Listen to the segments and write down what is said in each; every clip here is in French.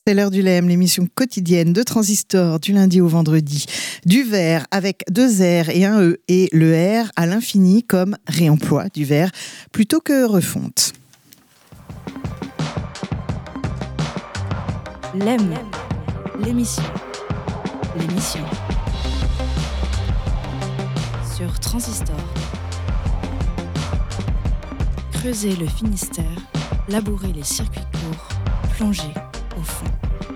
C'est l'heure du LEM, l'émission quotidienne de Transistor du lundi au vendredi. Du verre avec 2 R et un E et le R à l'infini comme réemploi du verre plutôt que refonte. LEM, l'émission sur Transistor. Creuser le Finistère, labourer les circuits courts, plonger au fond.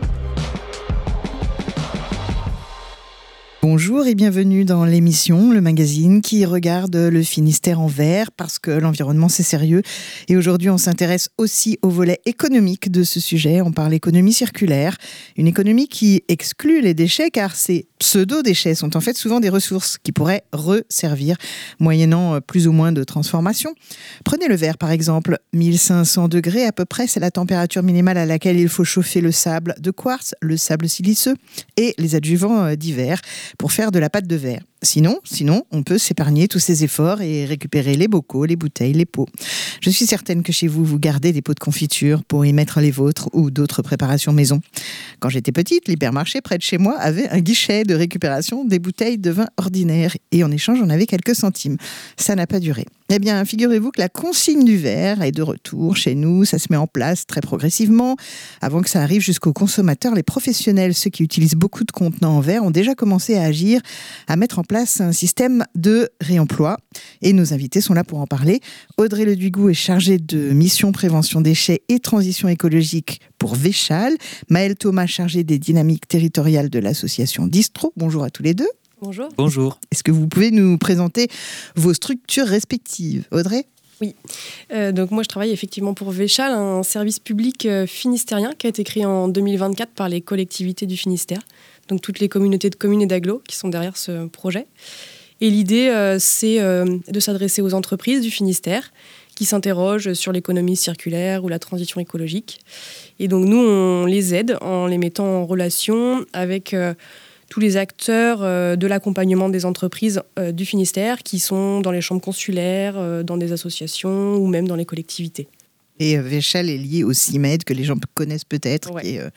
Bonjour et bienvenue dans l'émission, le magazine qui regarde le Finistère en vert parce que l'environnement c'est sérieux. Et aujourd'hui on s'intéresse aussi au volet économique de ce sujet. On parle économie circulaire, une économie qui exclut les déchets car ces pseudo-déchets sont en fait souvent des ressources qui pourraient resservir moyennant plus ou moins de transformation. Prenez le verre par exemple, 1500 degrés à peu près, c'est la température minimale à laquelle il faut chauffer le sable de quartz, le sable siliceux et les adjuvants divers pour faire de la pâte de verre. Sinon, on peut s'épargner tous ces efforts et récupérer les bocaux, les bouteilles, les pots. Je suis certaine que chez vous, vous gardez des pots de confiture pour y mettre les vôtres ou d'autres préparations maison. Quand j'étais petite, l'hypermarché près de chez moi avait un guichet de récupération des bouteilles de vin ordinaire et en échange, on avait quelques centimes. Ça n'a pas duré. Eh bien, figurez-vous que la consigne du verre est de retour chez nous. Ça se met en place très progressivement. Avant que ça arrive jusqu'aux consommateurs, les professionnels, ceux qui utilisent beaucoup de contenants en verre, ont déjà commencé à agir, à mettre en place un système de réemploi. Et nos invités sont là pour en parler. Audrey Leduygout est chargée de mission prévention déchets et transition écologique pour Véchal. Maëlle Thomas, chargée des dynamiques territoriales de l'association Distro. Bonjour à tous les deux. Bonjour. Bonjour. Est-ce que vous pouvez nous présenter vos structures respectives ? Audrey ? Oui, donc moi je travaille effectivement pour Véchal, un service public finistérien qui a été créé en 2024 par les collectivités du Finistère, donc toutes les communautés de communes et d'agglos qui sont derrière ce projet. Et l'idée, c'est de s'adresser aux entreprises du Finistère qui s'interrogent sur l'économie circulaire ou la transition écologique. Et donc nous, on les aide en les mettant en relation avec tous les acteurs de l'accompagnement des entreprises du Finistère qui sont dans les chambres consulaires, dans des associations ou même dans les collectivités. Et Véchal est lié au CIMED, que les gens connaissent peut-être, ouais. qui est,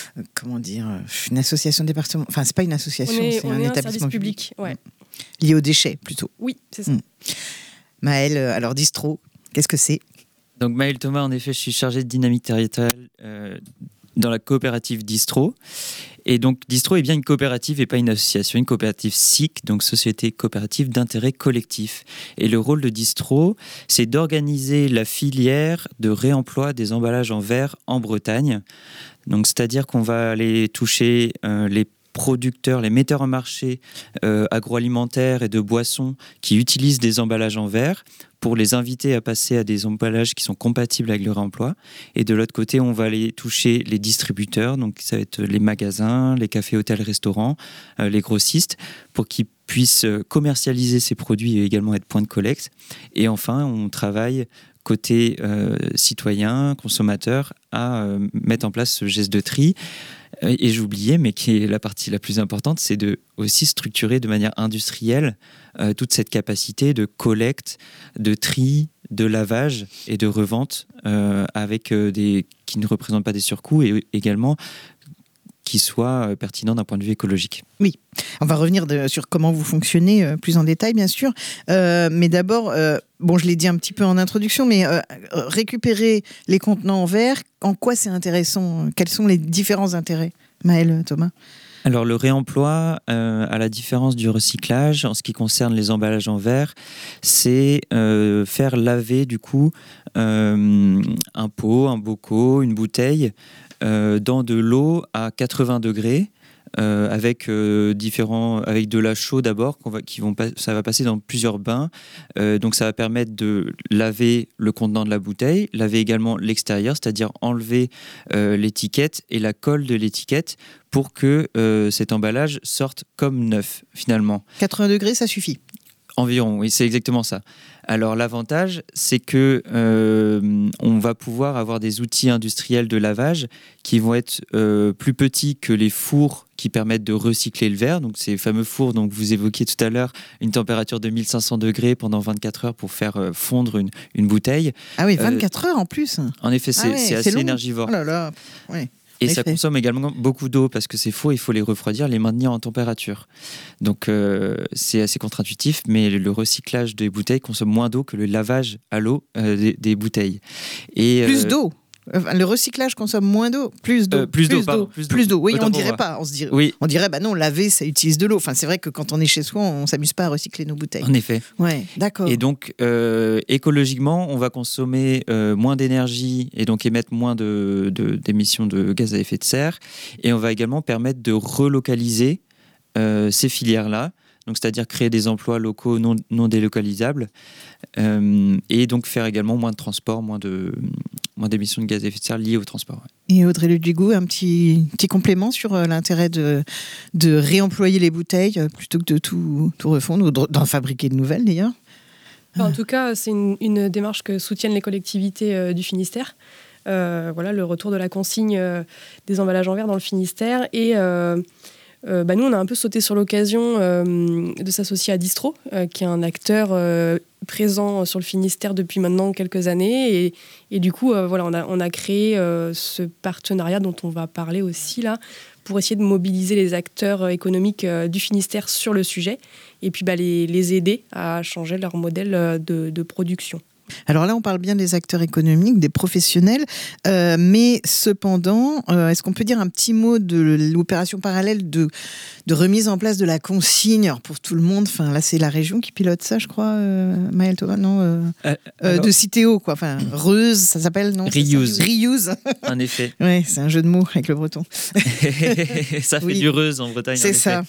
une association départementale. Enfin, c'est pas une association, c'est un établissement public. Ouais. Lié aux déchets, plutôt. Oui, c'est ça. Maëlle, alors Distro, qu'est-ce que c'est ? Donc Maëlle Thomas, en effet, je suis chargé de dynamique territoriale dans la coopérative Distro. Et donc Distro est bien une coopérative et pas une association, une coopérative SIC, donc Société Coopérative d'Intérêt Collectif. Et le rôle de Distro, c'est d'organiser la filière de réemploi des emballages en verre en Bretagne. Donc c'est-à-dire qu'on va aller toucher les producteurs, les metteurs en marché agroalimentaires et de boissons qui utilisent des emballages en verre pour les inviter à passer à des emballages qui sont compatibles avec le réemploi. Et de l'autre côté, on va aller toucher les distributeurs, donc ça va être les magasins, les cafés, hôtels, restaurants, les grossistes, pour qu'ils puissent commercialiser ces produits et également être point de collecte. Et enfin, on travaille côté citoyen, consommateur, à mettre en place ce geste de tri. Et j'oubliais, mais qui est la partie la plus importante, c'est de aussi structurer de manière industrielle toute cette capacité de collecte, de tri, de lavage et de revente avec qui ne représentent pas des surcoûts et également qui soient pertinents d'un point de vue écologique. Oui, on va revenir sur comment vous fonctionnez plus en détail, bien sûr. Mais d'abord, je l'ai dit un petit peu en introduction, mais récupérer les contenants en verre, en quoi c'est intéressant ? Quels sont les différents intérêts ? Maëlle Thomas ? Alors le réemploi, à la différence du recyclage, en ce qui concerne les emballages en verre, c'est faire laver du coup un pot, un bocal, une bouteille dans de l'eau à 80 degrés avec de la chaux d'abord ça va passer dans plusieurs bains, donc ça va permettre de laver le contenant de la bouteille, laver également l'extérieur, c'est-à-dire enlever l'étiquette et la colle de l'étiquette pour que cet emballage sorte comme neuf finalement. 80 degrés, ça suffit ? Environ, oui, c'est exactement ça. Alors l'avantage, c'est que on va pouvoir avoir des outils industriels de lavage qui vont être plus petits que les fours qui permettent de recycler le verre. Donc ces fameux fours dont vous évoquiez tout à l'heure, une température de 1500 degrés pendant 24 heures pour faire fondre une bouteille. Ah oui, 24 heures en plus. En effet, c'est assez long. énergivore. Oh là là, ouais. Et ça consomme également beaucoup d'eau parce que c'est faux, il faut les refroidir, les maintenir en température. Donc c'est assez contre-intuitif, mais le recyclage des bouteilles consomme moins d'eau que le lavage à l'eau des bouteilles. Et, plus d'eau. Le recyclage consomme moins d'eau, plus d'eau. Plus d'eau. Oui, Autant on dirait pas. On dirait, non, laver, ça utilise de l'eau. Enfin, c'est vrai que quand on est chez soi, on s'amuse pas à recycler nos bouteilles. En effet. Ouais, d'accord. Et donc, écologiquement, on va consommer moins d'énergie et donc émettre moins d'émissions de gaz à effet de serre. Et on va également permettre de relocaliser ces filières-là. Donc, c'est-à-dire créer des emplois locaux non délocalisables et donc faire également moins de transport, moins d'émissions de gaz à effet de serre liées au transport. Ouais. Et Audrey Ludwigou, un petit complément sur l'intérêt de réemployer les bouteilles plutôt que de tout refondre ou d'en fabriquer de nouvelles d'ailleurs. En tout cas, c'est une démarche que soutiennent les collectivités du Finistère. Voilà, le retour de la consigne des emballages en verre dans le Finistère et nous, on a un peu sauté sur l'occasion de s'associer à Distro, qui est un acteur présent sur le Finistère depuis maintenant quelques années. Et du coup, on a créé ce partenariat dont on va parler aussi là, pour essayer de mobiliser les acteurs économiques du Finistère sur le sujet et puis les aider à changer leur modèle de production. Alors là, on parle bien des acteurs économiques, des professionnels, mais cependant, est-ce qu'on peut dire un petit mot de l'opération parallèle de remise en place de la consigne pour tout le monde? Enfin, là, c'est la région qui pilote ça, je crois, Maëlle Thomas, non de Citeo, quoi. Enfin, Reuse, ça s'appelle, non? Reuse. En effet. Oui, c'est un jeu de mots avec le breton. Ça fait du Reuse en Bretagne. C'est ça.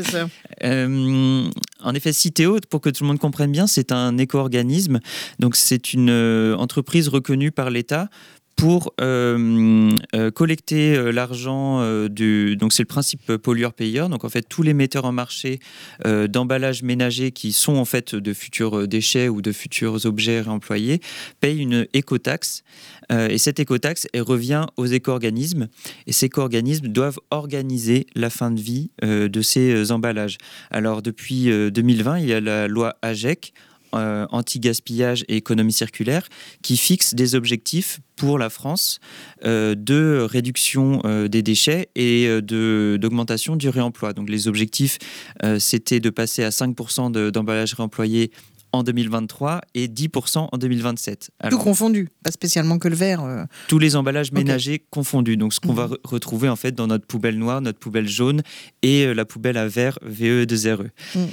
En effet, Citeo, pour que tout le monde comprenne bien, c'est un éco-organisme. Donc, c'est une entreprise reconnue par l'État pour collecter l'argent donc c'est le principe pollueur-payeur. Donc en fait tous les metteurs en marché d'emballages ménagers qui sont en fait de futurs déchets ou de futurs objets réemployés payent une écotaxe et cette écotaxe elle revient aux éco-organismes et ces éco-organismes doivent organiser la fin de vie de ces emballages. Alors depuis 2020 il y a la loi AGEC anti-gaspillage et économie circulaire, qui fixe des objectifs pour la France de réduction des déchets et d'augmentation du réemploi. Donc les objectifs, c'était de passer à 5% d'emballages réemployés en 2023 et 10% en 2027. Alors, tout confondu, pas spécialement que le verre. Tous les emballages ménagers confondus. Donc ce qu'on va retrouver en fait dans notre poubelle noire, notre poubelle jaune et la poubelle à verre VE2RE.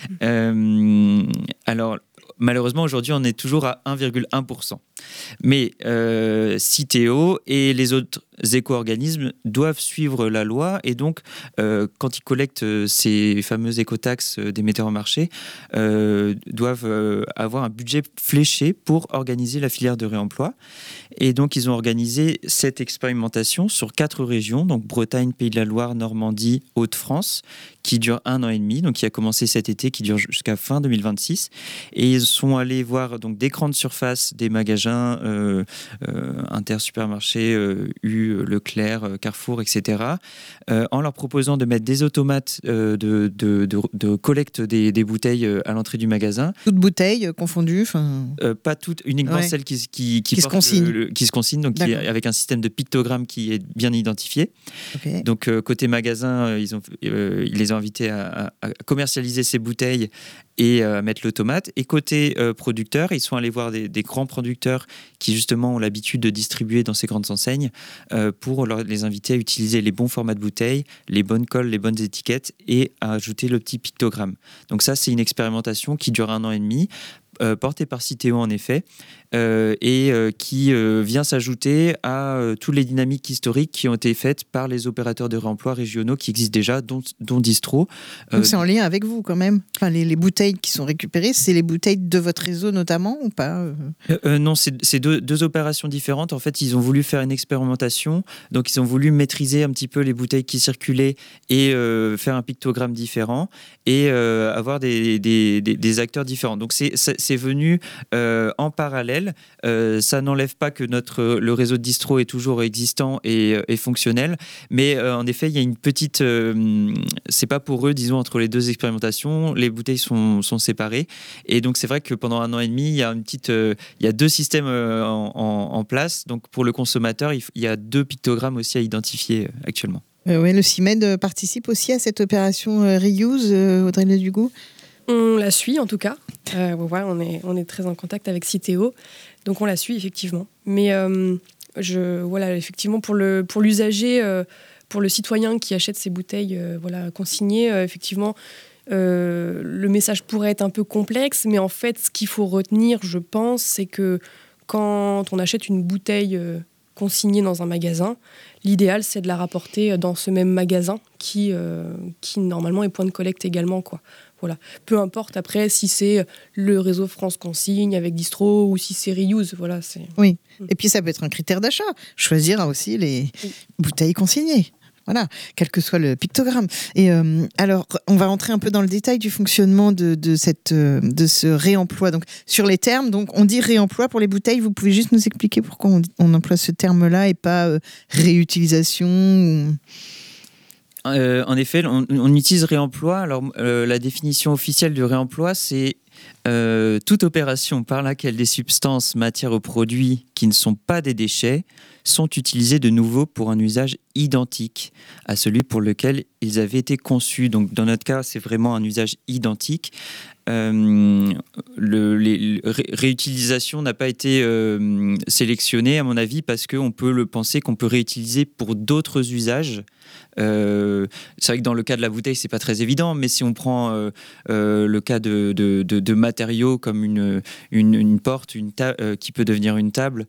Alors malheureusement, aujourd'hui, on est toujours à 1,1%. Mais Citeo et les autres éco-organismes doivent suivre la loi et donc, quand ils collectent ces fameuses écotaxes des metteurs en marché, doivent avoir un budget fléché pour organiser la filière de réemploi. Et donc, ils ont organisé cette expérimentation sur 4 régions, donc Bretagne, Pays de la Loire, Normandie, Hauts-de-France, qui dure 1 an et demi, donc qui a commencé cet été, qui dure jusqu'à fin 2026. Et ils sont allés voir donc, des grandes surfaces, des magasins, Intersupermarché, Leclerc, Carrefour, etc., en leur proposant de mettre des automates de collecte des bouteilles à l'entrée du magasin. Toutes bouteilles confondues pas toutes, uniquement celles qui se consignent, donc avec un système de pictogramme qui est bien identifié. Okay. Donc côté magasin, ils les ont invités à commercialiser ces bouteilles et mettre l'automate. Et côté producteur, ils sont allés voir des grands producteurs qui justement ont l'habitude de distribuer dans ces grandes enseignes pour les inviter à utiliser les bons formats de bouteilles, les bonnes colles, les bonnes étiquettes et à ajouter le petit pictogramme. Donc ça, c'est une expérimentation qui dure 1 an et demi, portée par Citeo en effet, qui vient s'ajouter à toutes les dynamiques historiques qui ont été faites par les opérateurs de réemploi régionaux qui existent déjà, dont Distro. Donc c'est en lien avec vous quand même. Enfin, les bouteilles qui sont récupérées, c'est les bouteilles de votre réseau notamment ou pas Non, c'est deux opérations différentes. En fait, ils ont voulu faire une expérimentation, donc ils ont voulu maîtriser un petit peu les bouteilles qui circulaient et faire un pictogramme différent et avoir des acteurs différents. Donc c'est venu en parallèle. réel. Ça n'enlève pas que le réseau de distro est toujours existant et fonctionnel, mais en effet, il y a une petite... c'est pas pour eux, disons, entre les deux expérimentations, les bouteilles sont séparées. Et donc, c'est vrai que pendant 1 an et demi, il y a 2 systèmes en place. Donc, pour le consommateur, il y a 2 pictogrammes aussi à identifier actuellement. Oui, le CIMED participe aussi à cette opération Reuse, Audrey Ledugout. On la suit en tout cas. Voilà, on est très en contact avec Citeo, donc on la suit effectivement. Mais voilà, effectivement pour l'usager, pour le citoyen qui achète ces bouteilles consignées, effectivement, le message pourrait être un peu complexe, mais en fait, ce qu'il faut retenir, je pense, c'est que quand on achète une bouteille consignée dans un magasin, l'idéal, c'est de la rapporter dans ce même magasin qui normalement est point de collecte également, quoi. Voilà. Peu importe après si c'est le réseau France Consigne avec Distro ou si c'est Reuse. Voilà, Oui, et puis ça peut être un critère d'achat. Choisir aussi les bouteilles consignées. Voilà, quel que soit le pictogramme. Et alors, on va rentrer un peu dans le détail du fonctionnement de ce réemploi. Donc, sur les termes, donc on dit réemploi pour les bouteilles. Vous pouvez juste nous expliquer pourquoi on emploie ce terme-là et pas réutilisation En effet, on utilise réemploi. Alors, la définition officielle du réemploi, c'est toute opération par laquelle des substances, matières ou produits qui ne sont pas des déchets sont utilisés de nouveau pour un usage identique à celui pour lequel ils avaient été conçus. Donc, dans notre cas, c'est vraiment un usage identique. Réutilisation n'a pas été sélectionnée, à mon avis, parce qu'on peut le penser qu'on peut réutiliser pour d'autres usages. C'est vrai que dans le cas de la bouteille, c'est pas très évident, mais si on prend le cas de matériaux comme une porte, qui peut devenir une table,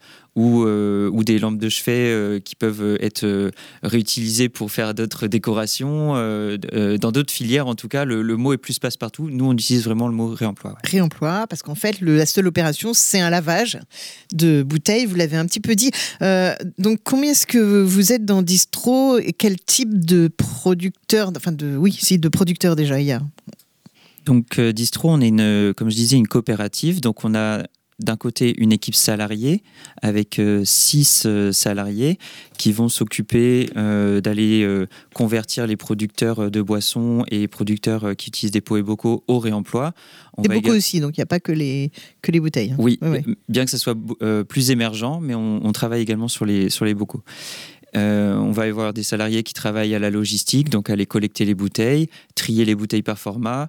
ou des lampes de chevet qui peuvent être réutilisées pour faire d'autres décorations, dans d'autres filières, en tout cas, le mot est plus passe-partout. Nous, on utilise vraiment le mot réemploi. Ouais. Réemploi, parce qu'en fait, la seule opération, c'est un lavage de bouteilles, vous l'avez un petit peu dit. Donc, combien est-ce que vous êtes dans Distro et quel type de producteur, de producteurs déjà il y a? Donc, Distro, on est, comme je disais, une coopérative. Donc, on a d'un côté une équipe salariée avec 6 salariés qui vont s'occuper d'aller convertir les producteurs de boissons et producteurs qui utilisent des pots et bocaux au réemploi. Des bocaux aussi, donc il n'y a pas que les bouteilles. Hein. Oui, ouais. Bien que ça soit plus émergent, mais on travaille également sur les bocaux. On va avoir des salariés qui travaillent à la logistique, donc à aller collecter les bouteilles, trier les bouteilles par format,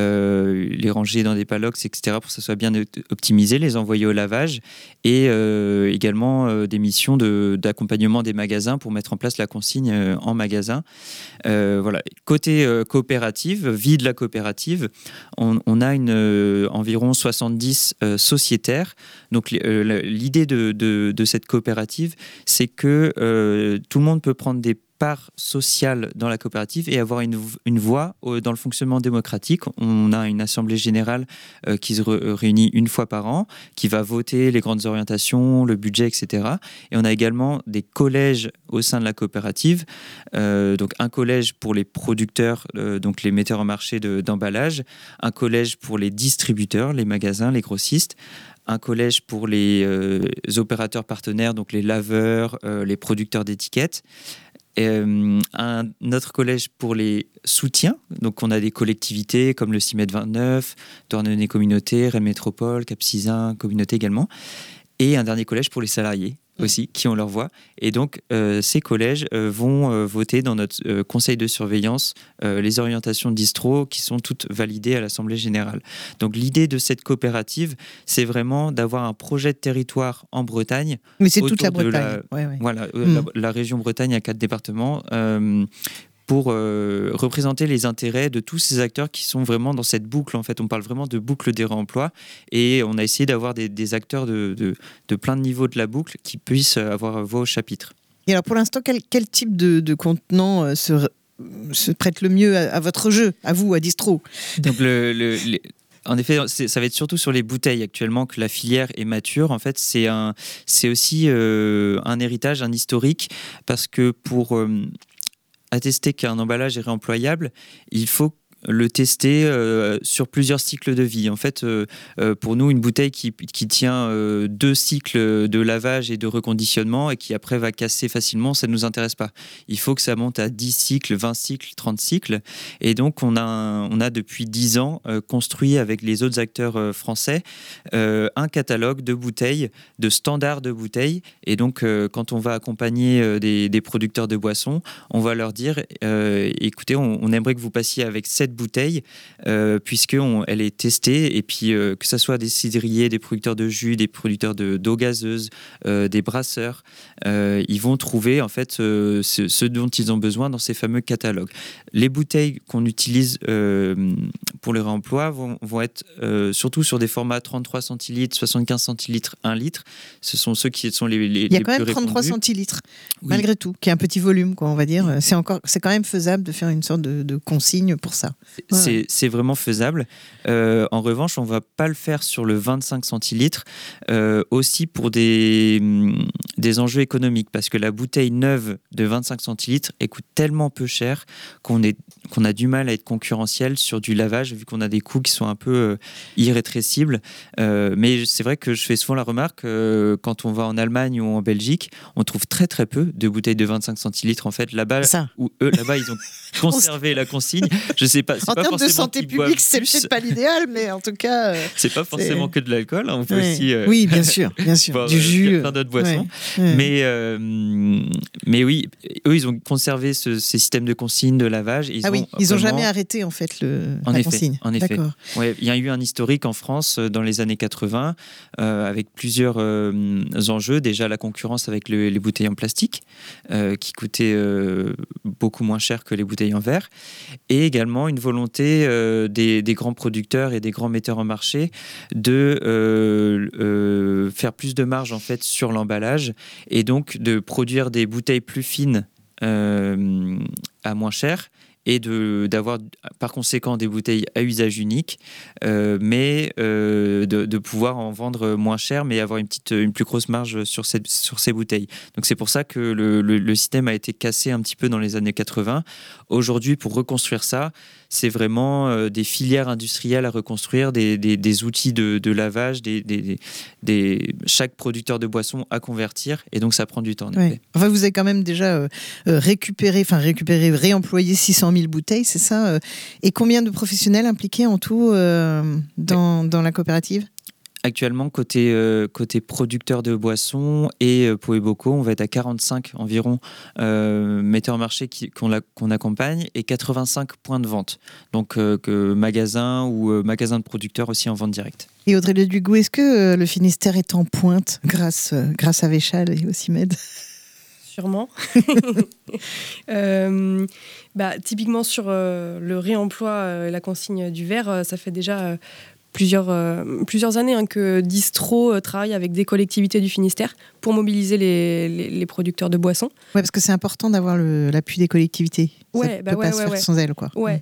les ranger dans des palox, etc. pour que ça soit bien optimisé, les envoyer au lavage, et également des missions d'accompagnement des magasins pour mettre en place la consigne en magasin. Voilà. Côté coopérative, vie de la coopérative, on a environ 70 sociétaires. Donc l'idée de cette coopérative, c'est que tout le monde peut prendre des parts sociales dans la coopérative et avoir une voix dans le fonctionnement démocratique. On a une assemblée générale qui se réunit 1 fois par an, qui va voter les grandes orientations, le budget, etc. Et on a également des collèges au sein de la coopérative. Donc un collège pour les producteurs, donc les metteurs en marché d'emballage, un collège pour les distributeurs, les magasins, les grossistes, un collège pour les opérateurs partenaires, donc les laveurs, les producteurs d'étiquettes, un autre collège pour les soutiens. Donc on a des collectivités comme le CIMED 29, Douarnenez Communauté, Rennes Métropole, Cap-Sizun Communauté également, et un dernier collège pour les salariés aussi, qui ont leur voix. Et donc, ces collèges vont voter dans notre conseil de surveillance les orientations de Distro qui sont toutes validées à l'Assemblée générale. Donc, l'idée de cette coopérative, c'est vraiment d'avoir un projet de territoire en Bretagne. Mais c'est toute la Bretagne. Voilà, la région Bretagne a 4 départements. Pour représenter les intérêts de tous ces acteurs qui sont vraiment dans cette boucle. En fait, on parle vraiment de boucle des réemplois et on a essayé d'avoir des acteurs de plein de niveaux de la boucle qui puissent avoir voix au chapitre. Et alors, pour l'instant, quel type de contenant se prête le mieux à votre jeu, à vous, à Distro? Donc, en effet, ça va être surtout sur les bouteilles actuellement que la filière est mature. En fait, c'est aussi un héritage, un historique, parce que pour attester qu'un emballage est réemployable, il faut le tester sur plusieurs cycles de vie. En fait, pour nous, une bouteille qui tient 2 cycles de lavage et de reconditionnement et qui après va casser facilement, ça ne nous intéresse pas. Il faut que ça monte à 10 cycles, 20 cycles, 30 cycles. Et donc, on a depuis 10 ans construit avec les autres acteurs français un catalogue de bouteilles, de standards de bouteilles. Et donc, quand on va accompagner des producteurs de boissons, on va leur dire écoutez, on aimerait que vous passiez avec cette bouteille puisqu'elle est testée et puis que ce soit des cidriers, des producteurs de jus, des producteurs d'eau gazeuse, des brasseurs, ils vont trouver en fait ce dont ils ont besoin dans ces fameux catalogues. Les bouteilles qu'on utilise pour le réemploi vont être surtout sur des formats 33 centilitres, 75 centilitres, 1 litre. Ce sont ceux qui sont les plus répandus. Il y a quand même 33 centilitres, malgré tout, qui est un petit volume, quoi, on va dire. C'est quand même faisable de faire une sorte de consigne pour ça. C'est vraiment faisable. En revanche, on ne va pas le faire sur le 25 centilitres, aussi pour des enjeux économiques, parce que la bouteille neuve de 25 centilitres coûte tellement peu cher qu'on a du mal à être concurrentiel sur du lavage, vu qu'on a des coûts qui sont un peu irrétrécibles. Mais c'est vrai que je fais souvent la remarque, quand on va en Allemagne ou en Belgique, on trouve très très peu de bouteilles de 25 centilitres. En fait, là-bas, ils ont conservé la consigne. Je sais pas. En termes de santé publique, c'est peut-être pas l'idéal, mais en tout cas, c'est pas forcément que de l'alcool. On peut aussi, oui, bien sûr, du jus, plein d'autres boissons. Mais oui, eux, ils ont conservé ces systèmes de consigne, de lavage. Ils ont jamais arrêté en fait la consigne. En effet. Il y a eu un historique en France dans les années 80 avec plusieurs enjeux. Déjà la concurrence avec les bouteilles en plastique qui coûtaient beaucoup moins cher que les bouteilles en verre, et également une volonté des grands producteurs et des grands metteurs en marché de faire plus de marge en fait sur l'emballage, et donc de produire des bouteilles plus fines à moins cher, et d'avoir par conséquent des bouteilles à usage unique, mais de pouvoir en vendre moins cher, mais avoir une plus grosse marge sur ces bouteilles. Donc c'est pour ça que le système a été cassé un petit peu dans les années 80. Aujourd'hui, pour reconstruire ça, c'est vraiment des filières industrielles à reconstruire, des outils de lavage, chaque producteur de boissons à convertir, et donc ça prend du temps. En effet. Enfin, vous avez quand même déjà réemployé 600 000 bouteilles, c'est ça? Et combien de professionnels impliqués en tout dans la coopérative? Actuellement, côté producteur de boissons et Pot & Bocaux, on va être à 45 environ metteurs en marché qu'on accompagne, et 85 points de vente. Donc magasins ou magasins de producteurs aussi en vente directe. Et Audrey Ledugou, est-ce que le Finistère est en pointe grâce à Véchal et au CIMED? Sûrement. Typiquement sur le réemploi, la consigne du verre, ça fait déjà plusieurs années que Distro travaille avec des collectivités du Finistère pour mobiliser les producteurs de boissons. Ouais, parce que c'est important d'avoir l'appui des collectivités. Ça ne peut pas se faire sans elles, quoi. Ouais.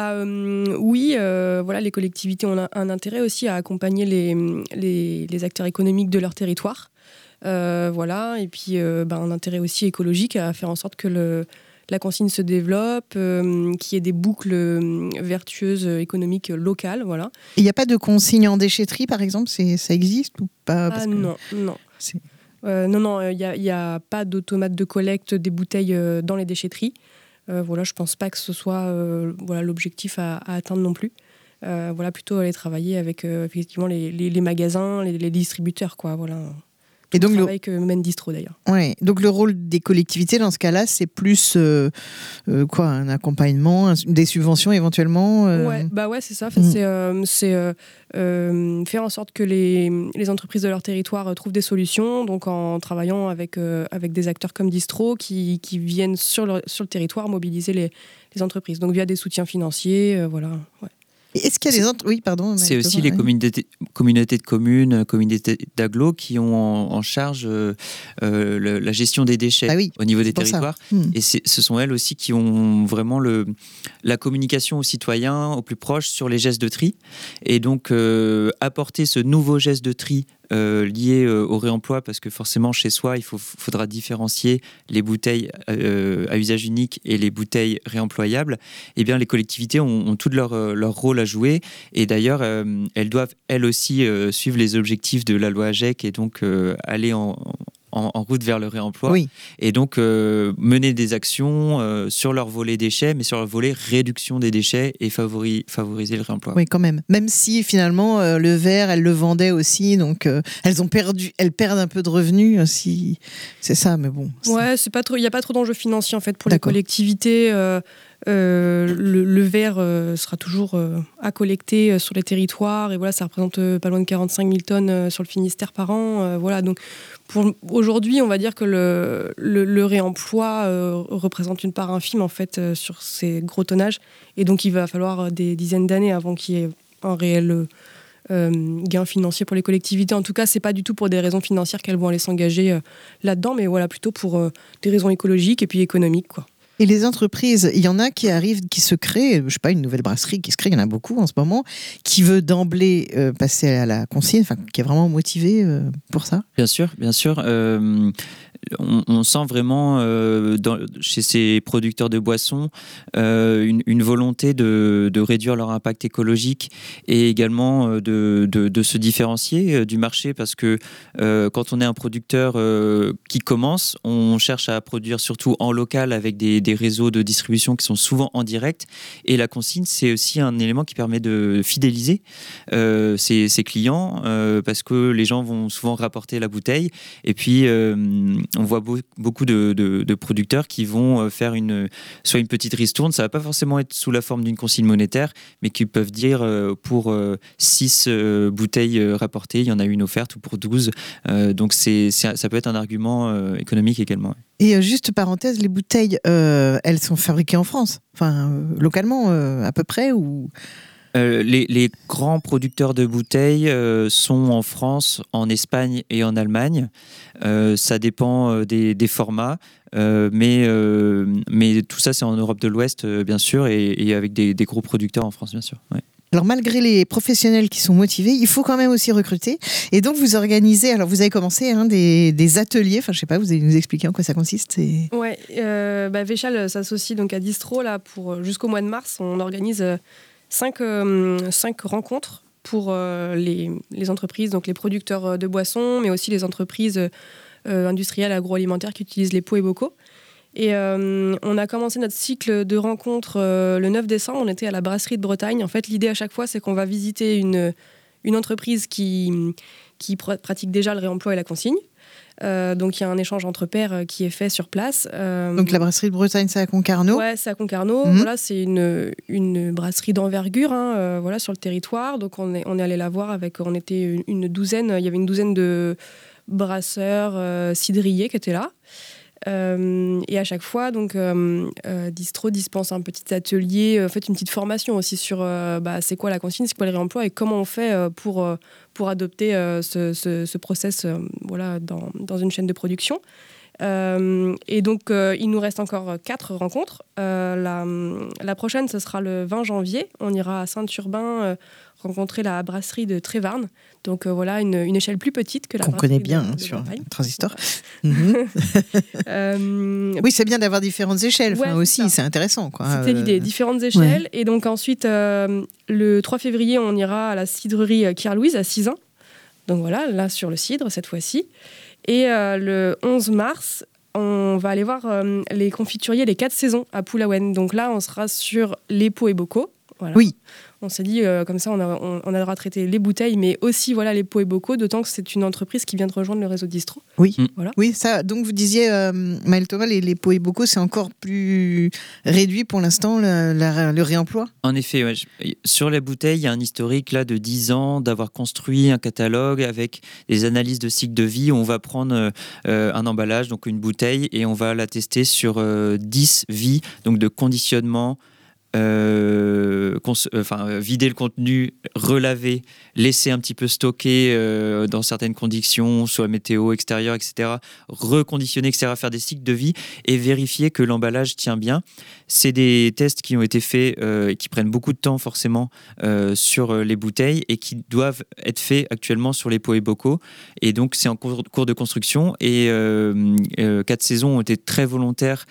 Les collectivités ont un intérêt aussi à accompagner les acteurs économiques de leur territoire. Et puis un intérêt aussi écologique à faire en sorte que la consigne se développe, qu'il y ait des boucles vertueuses économiques locales. Voilà. Il n'y a pas de consigne en déchetterie, par exemple, ça existe ou pas? Non. Il n'y a pas d'automate de collecte des bouteilles dans les déchetteries. Je ne pense pas que ce soit l'objectif à atteindre non plus. Plutôt aller travailler avec effectivement les magasins, les distributeurs, quoi. Voilà. Et donc travail que mène Distro d'ailleurs. Ouais. Donc le rôle des collectivités dans ce cas-là, c'est plus un accompagnement, des subventions éventuellement. C'est ça. C'est faire en sorte que les entreprises de leur territoire trouvent des solutions. Donc en travaillant avec des acteurs comme Distro qui viennent sur le territoire mobiliser les entreprises. Donc via des soutiens financiers, voilà. Ouais. Est-ce qu'il y a des autres... Oui, pardon. C'est aussi les communautés de communes, communautés d'agglos qui ont en charge la gestion des déchets au niveau des territoires. Et ce sont elles aussi qui ont vraiment la communication aux citoyens, aux plus proches, sur les gestes de tri. Et donc, apporter ce nouveau geste de tri liées au réemploi, parce que forcément chez soi, faudra différencier les bouteilles à usage unique et les bouteilles réemployables. Eh bien, les collectivités ont tout leur rôle à jouer, et d'ailleurs, elles doivent elles aussi suivre les objectifs de la loi AGEC et donc aller en route vers le réemploi, Oui. et donc mener des actions sur leur volet déchets, mais sur leur volet réduction des déchets et favoriser le réemploi. Oui, quand même. Même si finalement le verre, elles le vendaient aussi, donc elles perdent un peu de revenus, si c'est ça, mais bon. Ouais, il n'y a pas trop d'enjeux financiers en fait pour les D'accord. collectivités. Le verre sera toujours à collecter sur les territoires, et voilà, ça représente pas loin de 45 000 tonnes sur le Finistère par an. Voilà, donc aujourd'hui, on va dire que le réemploi représente une part infime en fait sur ces gros tonnages, et donc il va falloir des dizaines d'années avant qu'il y ait un réel gain financier pour les collectivités. En tout cas, c'est pas du tout pour des raisons financières qu'elles vont aller s'engager là-dedans, mais voilà, plutôt pour des raisons écologiques et puis économiques, quoi. Et les entreprises, il y en a qui arrivent, qui se créent, je sais pas, une nouvelle brasserie qui se crée, il y en a beaucoup en ce moment, qui veut d'emblée passer à la consigne, enfin, qui est vraiment motivé pour ça. Bien sûr, bien sûr. On sent vraiment chez ces producteurs de boissons une volonté de réduire leur impact écologique, et également de se différencier du marché, parce que quand on est un producteur qui commence, on cherche à produire surtout en local avec des réseaux de distribution qui sont souvent en direct, et la consigne, c'est aussi un élément qui permet de fidéliser ses clients, parce que les gens vont souvent rapporter la bouteille, et puis on voit beaucoup de producteurs qui vont faire soit une petite ristourne. Ça ne va pas forcément être sous la forme d'une consigne monétaire, mais qui peuvent dire pour 6 bouteilles rapportées, il y en a une offerte, ou pour 12. Donc ça peut être un argument économique également. Et juste parenthèse, les bouteilles, elles sont fabriquées en France, enfin localement à peu près, ou... Les grands producteurs de bouteilles sont en France, en Espagne et en Allemagne. Ça dépend des formats, mais tout ça, c'est en Europe de l'Ouest, bien sûr, et avec des gros producteurs en France, bien sûr. Ouais. Alors malgré les professionnels qui sont motivés, il faut quand même aussi recruter. Et donc vous organisez, alors vous avez commencé des ateliers, enfin je sais pas, vous allez nous expliquer en quoi ça consiste. Ouais, Véchal s'associe donc à Distro là pour jusqu'au mois de mars. On organise 5 rencontres pour les entreprises, donc les producteurs de boissons, mais aussi les entreprises industrielles agroalimentaires qui utilisent les pots et bocaux. Et on a commencé notre cycle de rencontres le 9 décembre. On était à la brasserie de Bretagne. En fait, l'idée à chaque fois, c'est qu'on va visiter une entreprise qui pratique déjà le réemploi et la consigne. Donc il y a un échange entre pairs qui est fait sur place. Donc la brasserie de Bretagne, c'est à Concarneau. Ouais, c'est à Concarneau. Voilà, c'est une brasserie d'envergure voilà, sur le territoire. Donc on est allé la voir on était une douzaine. Il y avait une douzaine de brasseurs cidriers qui étaient là. Et à chaque fois, donc, Distro dispense un petit atelier, en fait une petite formation aussi sur c'est quoi la consigne, c'est quoi le réemploi et comment on fait pour adopter ce process voilà, dans une chaîne de production. Et donc, il nous reste encore 4 rencontres. La prochaine, ce sera le 20 janvier. On ira à Saint-Urbain rencontrer la brasserie de Trévarne. Donc voilà, une échelle plus petite que la qu'on brasserie connaît bien de sur Bretagne. Transistor. Voilà. Oui, c'est bien d'avoir différentes échelles, Ouais, aussi, ça. c'est intéressant. C'était l'idée, différentes échelles. Ouais. Et donc ensuite, le 3 février, on ira à la cidrerie Pierre-Louise à Sizun. Donc voilà, là sur le cidre cette fois-ci. Et le 11 mars, on va aller voir les confituriers les 4 saisons à Poulaouen. Donc là, on sera sur les pots et bocaux. Voilà. Oui. On s'est dit, comme ça, on aura traité les bouteilles, mais aussi voilà, les pots et bocaux, d'autant que c'est une entreprise qui vient de rejoindre le réseau Distro. Oui, Voilà. oui, ça. Donc vous disiez, Maëlle Thomas, les pots et bocaux, c'est encore plus réduit pour l'instant, le réemploi. En effet, ouais. Sur les bouteilles, il y a un historique là, de 10 ans d'avoir construit un catalogue avec des analyses de cycle de vie. On va prendre un emballage, donc une bouteille, et on va la tester sur 10 vies, donc de conditionnement, vider le contenu, relaver, laisser un petit peu stocker dans certaines conditions, soit météo, extérieur, etc., reconditionner, etc., faire des cycles de vie et vérifier que l'emballage tient bien. C'est des tests qui ont été faits et qui prennent beaucoup de temps forcément sur les bouteilles et qui doivent être faits actuellement sur les pots et bocaux. Et donc, c'est en cours de construction et 4 saisons ont été très volontaires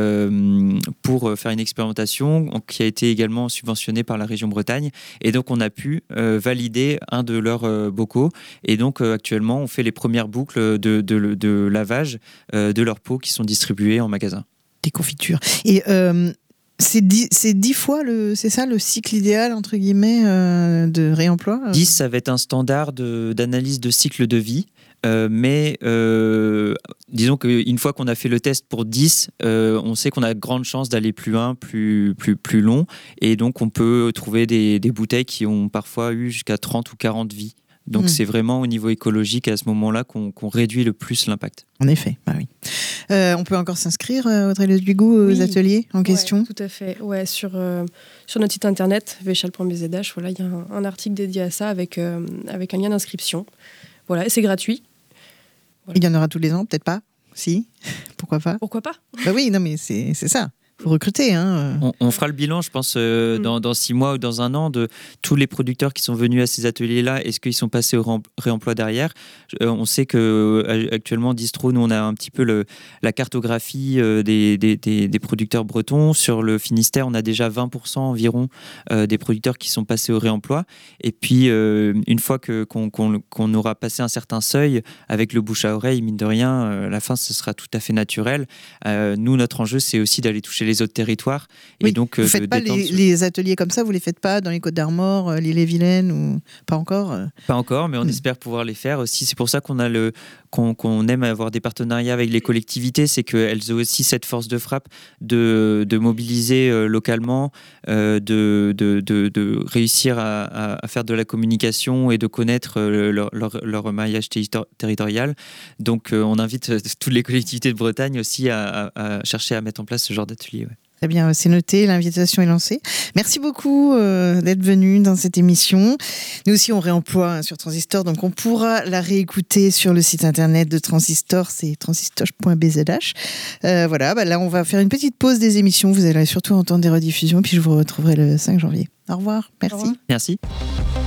pour faire une expérimentation qui a été également subventionnée par la région Bretagne. Et donc, on a pu valider un de leurs bocaux. Et donc, actuellement, on fait les premières boucles de lavage de leurs pots qui sont distribués en magasin. Des confitures. Et c'est 10 fois le cycle idéal, entre guillemets, de réemploi 10, ça va être un standard d'analyse de cycle de vie. Mais disons qu'une fois qu'on a fait le test pour 10, on sait qu'on a de grandes chances d'aller plus loin, plus long. Et donc, on peut trouver des bouteilles qui ont parfois eu jusqu'à 30 ou 40 vies. Donc, c'est vraiment au niveau écologique, à ce moment-là, qu'on réduit le plus l'impact. En effet, bah oui. On peut encore s'inscrire, Audrey Le Dugou, aux ateliers en question. Tout à fait. Ouais, sur notre site internet, vechal.bzh, voilà, il y a un article dédié à ça avec un lien d'inscription. Voilà, et c'est gratuit. Voilà. Il y en aura tous les ans, peut-être pas. Si, pourquoi pas. Pourquoi pas. Bah oui, non mais c'est ça. Il faut recruter. On fera le bilan, je pense, dans 6 mois ou dans 1 an de tous les producteurs qui sont venus à ces ateliers-là. Est-ce qu'ils sont passés au réemploi derrière ? On sait qu'actuellement, Distro, nous, on a un petit peu la cartographie des producteurs bretons. Sur le Finistère, on a déjà 20% environ des producteurs qui sont passés au réemploi. Et puis, une fois qu'on aura passé un certain seuil, avec le bouche à oreille, mine de rien, la fin, ce sera tout à fait naturel. Nous, notre enjeu, c'est aussi d'aller toucher les autres territoires. Oui, et donc, vous ne faites pas les ateliers comme ça, vous ne les faites pas dans les Côtes-d'Armor, l'Ille-et-Vilaine ou pas encore Pas encore, mais on espère pouvoir les faire aussi. C'est pour ça qu'on aime avoir des partenariats avec les collectivités, c'est qu'elles ont aussi cette force de frappe de mobiliser localement, de réussir à faire de la communication et de connaître leur maillage territorial. Donc on invite toutes les collectivités de Bretagne aussi à chercher à mettre en place ce genre d'atelier. Ouais. Très bien, c'est noté, l'invitation est lancée. Merci beaucoup d'être venu dans cette émission. Nous aussi, on réemploie sur Transistor, donc on pourra la réécouter sur le site internet de Transistor, c'est transistor.bzh. Voilà, là, on va faire une petite pause des émissions. Vous allez surtout entendre des rediffusions, puis je vous retrouverai le 5 janvier. Au revoir, merci. Au revoir. Merci.